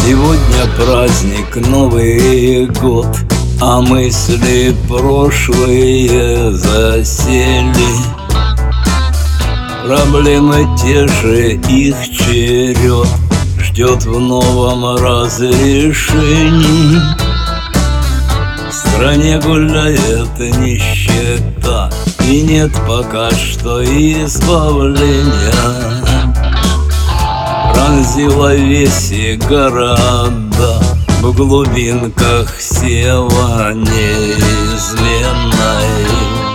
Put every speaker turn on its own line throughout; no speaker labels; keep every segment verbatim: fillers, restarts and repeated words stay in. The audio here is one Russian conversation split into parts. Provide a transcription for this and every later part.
Сегодня праздник, Новый год, а мысли прошлые засели. Проблемы те же, их черед ждет в новом разрешении. В стране гуляет нищета, и нет пока что избавления. Пронзила веси города, в глубинках села неизменной.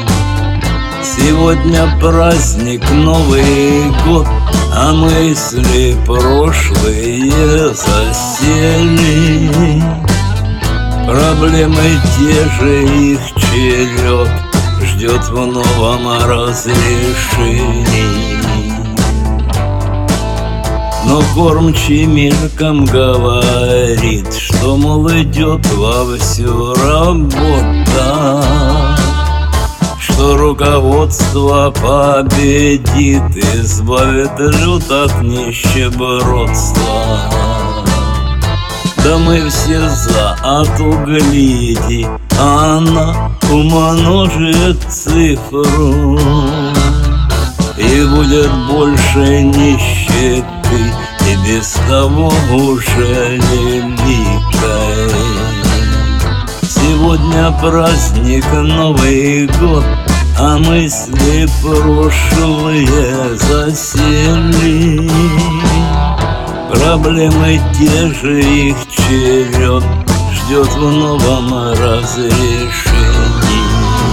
Сегодня праздник, Новый год, а мысли прошлые засели. Проблемы те же, их черед ждет в новом разрешении. Но кормчий мельком говорит, что, мол, идет вовсю работа, что руководство победит, избавит люд от нищебродства. Да мы все за, а то гляди, она умножит цифру, и будет больше нищеты, и без того уже великой. Сегодня праздник, Новый год, а мысли прошлые засели. Проблемы те же, их черед ждет в новом разрешении.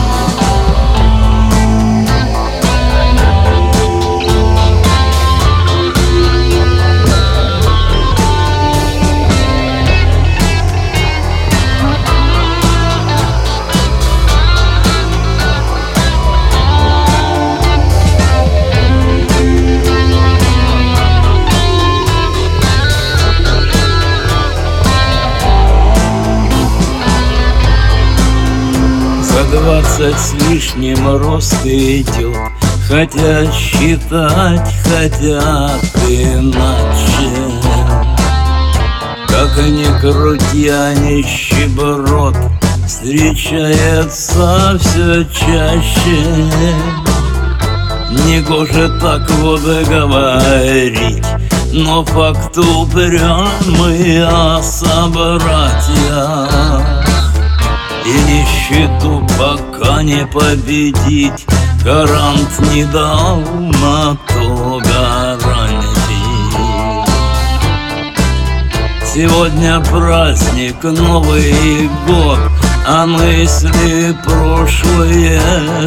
Двадцать с лишним рост идет, хотят считать, хотят иначе. Как ни крути, а нищеброд встречается все чаще. Негоже так вот говорить, но факт упрямый о собратьях. И нищету пока не победить, гарант не дал на то гарантии. Сегодня праздник, Новый год, а мысли прошлые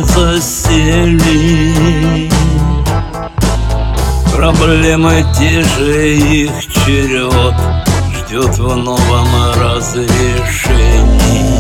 засели. Проблемы те же, их черед ждет в новом разрешении.